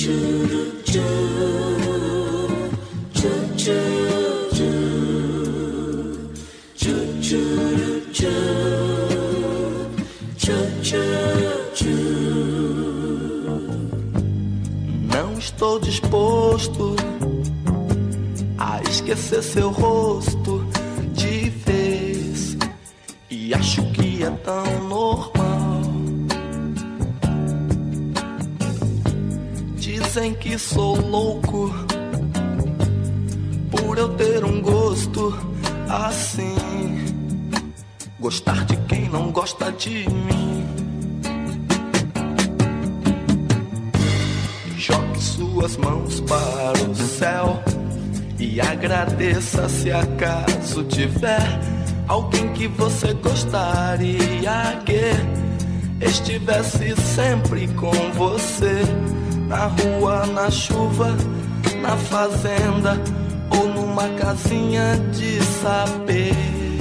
Não estou disposto a esquecer seu rosto de vez, e acho que é tão normal. Dizem que sou louco por eu ter um gosto assim, gostar de quem não gosta de mim. Jogue suas mãos para o céu e agradeça se acaso tiver alguém que você gostaria que estivesse sempre com você, na rua, na chuva, na fazenda ou numa casinha de saber.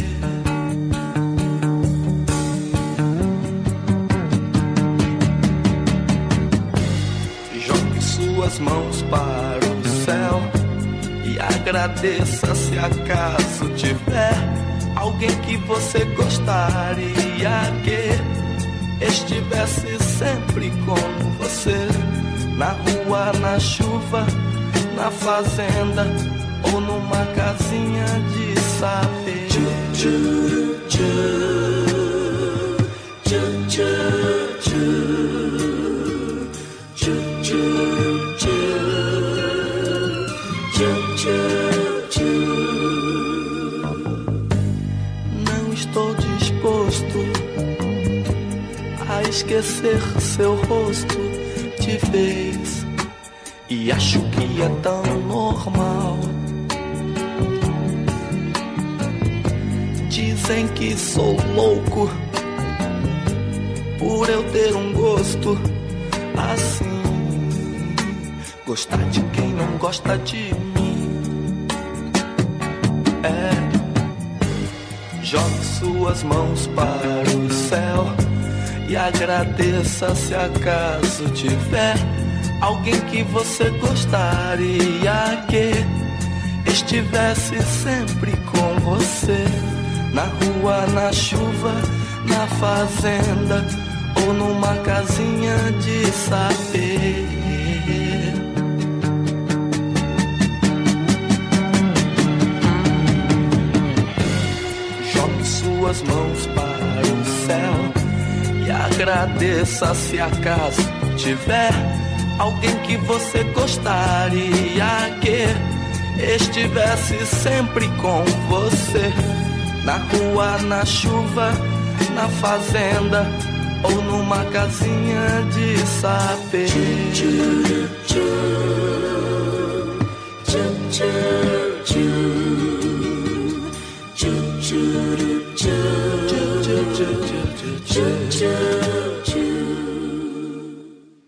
Jogue suas mãos para o céu e agradeça se acaso tiver alguém que você gostaria que estivesse sempre com você, na rua, na chuva, na fazenda ou numa casinha de saber. Não estou disposto a esquecer seu rosto de vez, e acho que é tão normal. Dizem que sou louco por eu ter um gosto assim, gostar de quem não gosta de mim. Jogue suas mãos para o céu e agradeça se acaso tiver alguém que você gostaria que estivesse sempre com você, na rua, na chuva, na fazenda ou numa casinha de saber. Jogue suas mãos para o céu e agradeça se acaso tiver alguém que você gostaria que estivesse sempre com você, na rua, na chuva, na fazenda ou numa casinha de saber. Tchau.